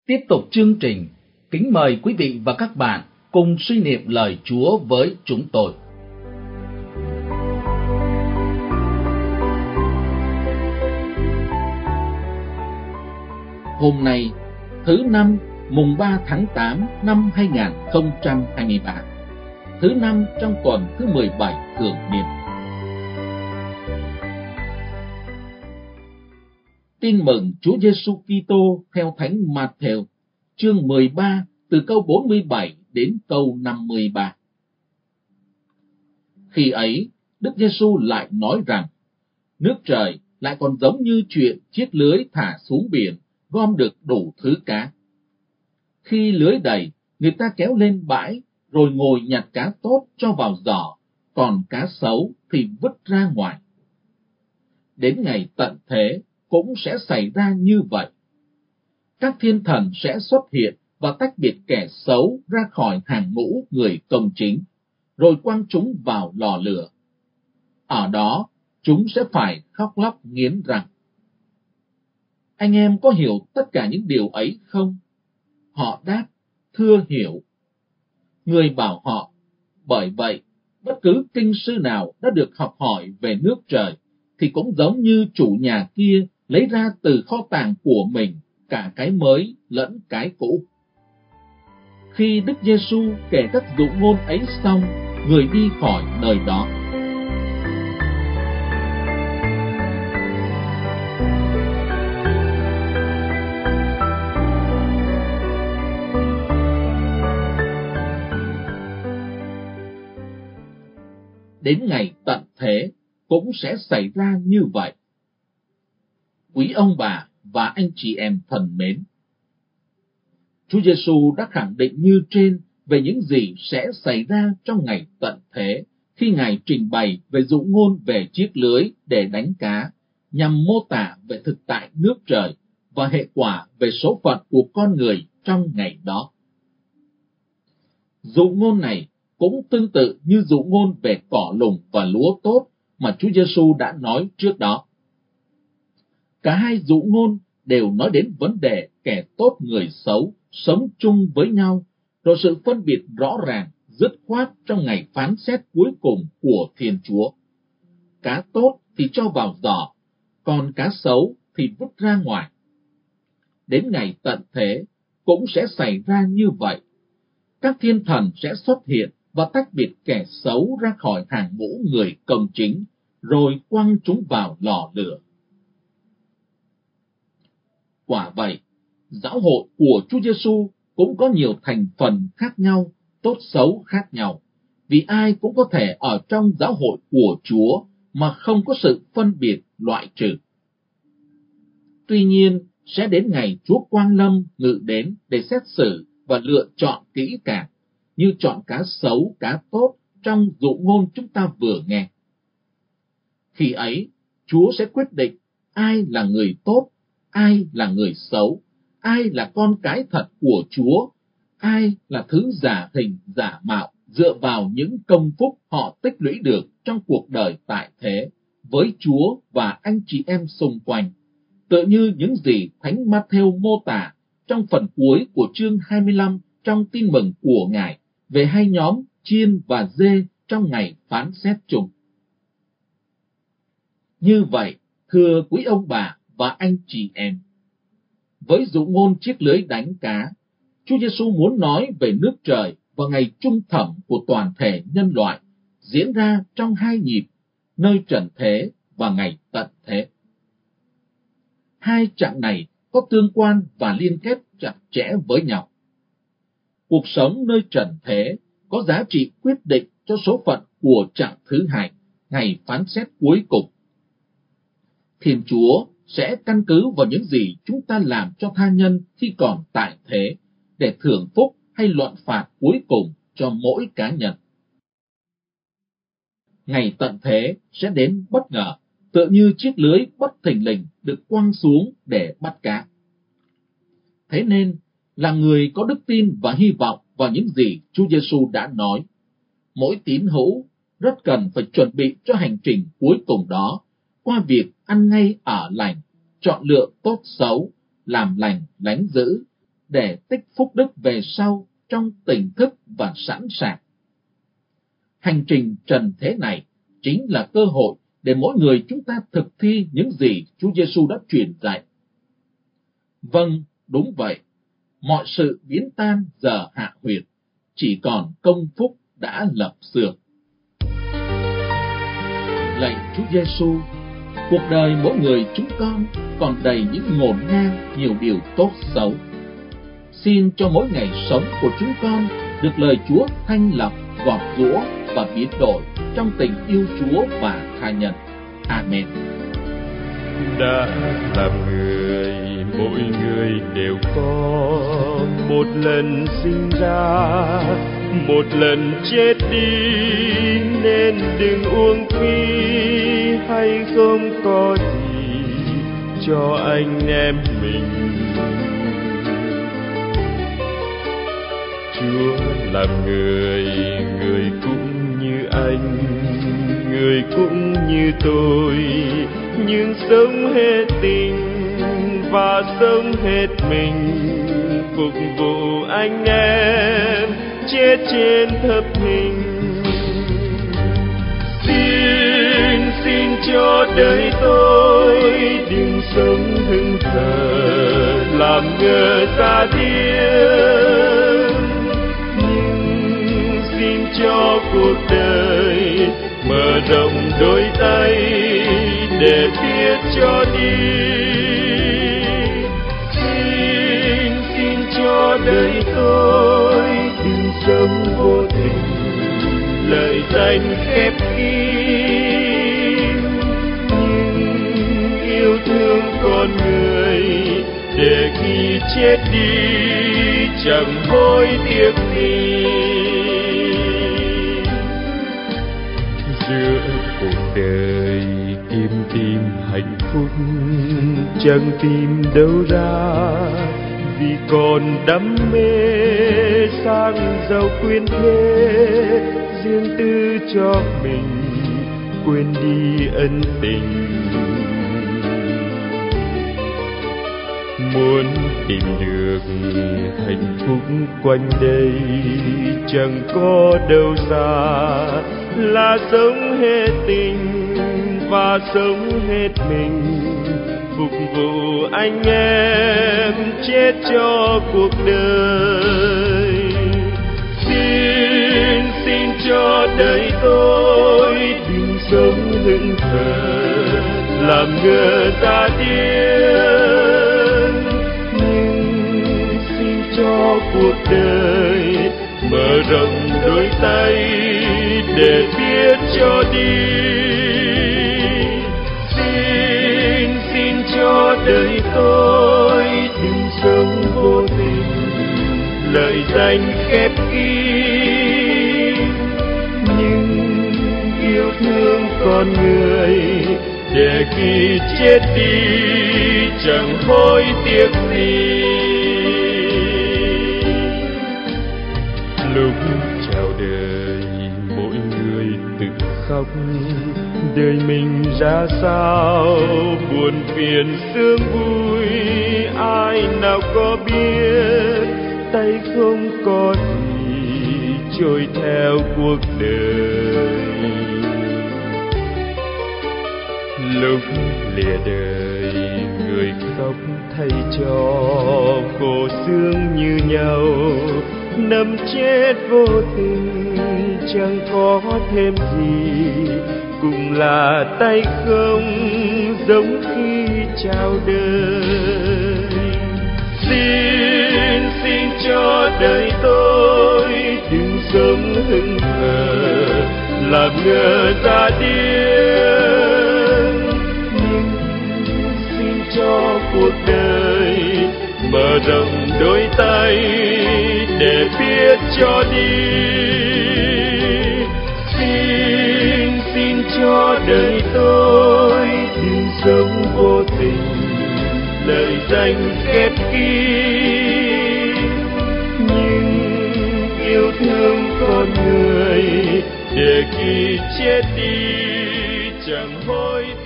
Tiếp tục chương trình, kính mời quý vị và các bạn cùng suy niệm lời Chúa với chúng tôi. Hôm nay, thứ năm, mùng 3 tháng 8 năm 2023, thứ năm trong tuần thứ 17 thường niên. Tin mừng Chúa Giêsu Kitô theo Thánh Matthew, chương 13 từ câu 47 đến câu 53. Khi ấy, Đức Giêsu lại nói rằng, nước trời lại còn giống như chuyện chiếc lưới thả xuống biển gom được đủ thứ cá. Khi lưới đầy, người ta kéo lên bãi rồi ngồi nhặt cá tốt cho vào giỏ, còn cá xấu thì vứt ra ngoài. Đến ngày tận thế cũng sẽ xảy ra như vậy. Các thiên thần sẽ xuất hiện và tách biệt kẻ xấu ra khỏi hàng ngũ người công chính, rồi quăng chúng vào lò lửa. Ở đó, chúng sẽ phải khóc lóc nghiến răng. Anh em có hiểu tất cả những điều ấy không? Họ đáp, thưa hiểu. Người bảo họ, bởi vậy, bất cứ kinh sư nào đã được học hỏi về nước trời, thì cũng giống như chủ nhà kia lấy ra từ kho tàng của mình cả cái mới lẫn cái cũ. Khi Đức Giêsu kể các dụ ngôn ấy xong, người đi khỏi nơi đó. Đến ngày tận thế cũng sẽ xảy ra như vậy. Quý ông bà và anh chị em thân mến, Chúa Giêsu đã khẳng định như trên về những gì sẽ xảy ra trong ngày tận thế khi Ngài trình bày về dụ ngôn về chiếc lưới để đánh cá, nhằm mô tả về thực tại nước trời và hệ quả về số phận của con người trong ngày đó. Dụ ngôn này cũng tương tự như dụ ngôn về cỏ lùng và lúa tốt mà Chúa Giêsu đã nói trước đó. Cả hai dụ ngôn đều nói đến vấn đề kẻ tốt người xấu sống chung với nhau, rồi sự phân biệt rõ ràng, dứt khoát trong ngày phán xét cuối cùng của Thiên Chúa. Cá tốt thì cho vào giỏ, còn cá xấu thì vứt ra ngoài. Đến ngày tận thế cũng sẽ xảy ra như vậy. Các thiên thần sẽ xuất hiện và tách biệt kẻ xấu ra khỏi hàng ngũ người công chính, rồi quăng chúng vào lò lửa. Quả vậy, giáo hội của Chúa Giêsu cũng có nhiều thành phần khác nhau, tốt xấu khác nhau, vì ai cũng có thể ở trong giáo hội của Chúa mà không có sự phân biệt loại trừ. Tuy nhiên, sẽ đến ngày Chúa Quang Lâm ngự đến để xét xử và lựa chọn kỹ càng, như chọn cá xấu, cá tốt trong dụ ngôn chúng ta vừa nghe. Khi ấy, Chúa sẽ quyết định ai là người tốt, ai là người xấu, ai là con cái thật của Chúa, ai là thứ giả hình giả mạo dựa vào những công phúc họ tích lũy được trong cuộc đời tại thế với Chúa và anh chị em xung quanh, tựa như những gì Thánh Matthew mô tả trong phần cuối của chương 25 trong tin mừng của Ngài về hai nhóm chiên và dê trong ngày phán xét chung. Như vậy, thưa quý ông bà và anh chị em, với dụ ngôn chiếc lưới đánh cá, Chúa Giêsu muốn nói về nước trời và ngày trung thẩm của toàn thể nhân loại diễn ra trong hai nhịp, nơi trần thế và ngày tận thế. Hai chặng này có tương quan và liên kết chặt chẽ với nhau. Cuộc sống nơi trần thế có giá trị quyết định cho số phận của chặng thứ hai, ngày phán xét cuối cùng. Thiên Chúa sẽ căn cứ vào những gì chúng ta làm cho tha nhân khi còn tại thế để thưởng phúc hay luận phạt cuối cùng cho mỗi cá nhân. Ngày tận thế sẽ đến bất ngờ, tựa như chiếc lưới bất thình lình được quăng xuống để bắt cá. Thế nên, là người có đức tin và hy vọng vào những gì Chúa Giêsu đã nói, mỗi tín hữu rất cần phải chuẩn bị cho hành trình cuối cùng đó qua việc ăn ngay ở lành, chọn lựa tốt xấu, làm lành lánh dữ, để tích phúc đức về sau trong tỉnh thức và sẵn sàng. Hành trình trần thế này chính là cơ hội để mỗi người chúng ta thực thi những gì Chúa Giêsu đã truyền dạy. Vâng, đúng vậy. Mọi sự biến tan giờ hạ huyệt, chỉ còn công phúc đã lập xược. Lạy Chúa Giêsu, cuộc đời mỗi người chúng con còn đầy những ngổn ngang, nhiều điều tốt xấu. Xin cho mỗi ngày sống của chúng con được lời Chúa thanh lọc, gọt giũa và biến đổi trong tình yêu Chúa và tha nhân. Amen. Đã làm người, mỗi người đều có một lần sinh ra, một lần chết đi, nên đừng uổng phí hay không có gì cho anh em mình. Chúa làm người, người cũng như anh, người cũng như tôi, nhưng sống hết tình và sống hết mình, phục vụ anh em chết trên thập hình. Xin cho đời tôi đừng sống hững hờ làm ngơ ra điên, nhưng xin cho cuộc đời mở rộng đôi tay để biết cho đi. Xin cho đời tôi đừng sống vô tình, lời danh khép kín, nhưng yêu thương con người để khi chết đi chẳng hối tiếc gì. Giữa cuộc đời tìm hạnh phúc chẳng tìm đâu ra, vì còn đam mê sang giàu quyến thế, riêng tư cho mình quên đi ân tình. Muốn tìm được hạnh phúc quanh đây chẳng có đâu xa, là sống hết tình và sống hết mình, phục vụ anh em chết cho cuộc đời. Xin cho đời tôi đừng sống hững hờ làm ngơ ra điên, nhưng xin cho cuộc đời mở rộng đôi tay để biết cho đi. Xin cho đời tôi đừng sống vô tình, lời danh khép kín, nhưng yêu thương con người để khi chết đi chẳng hối tiếc gì. Lúc chào đời mỗi người tự khóc, đời mình ra sao buồn phiền sướng vui, ai nào có biết tay không có gì trôi theo cuộc đời. Lúc lìa đời người khóc thay cho khổ sướng như nhau, nằm chết vô tình chẳng có thêm gì, cũng là tay không giống khi chào đời. Xin cho đời tôi đừng sống hững hờ làm ngơ ra điên, nhưng xin cho cuộc đời mở rộng đôi tay để biết cho đi. Xin cho đời tôi đừng sống vô tình, lời danh khép kín, nhưng yêu thương con người để khi chết đi chẳng hối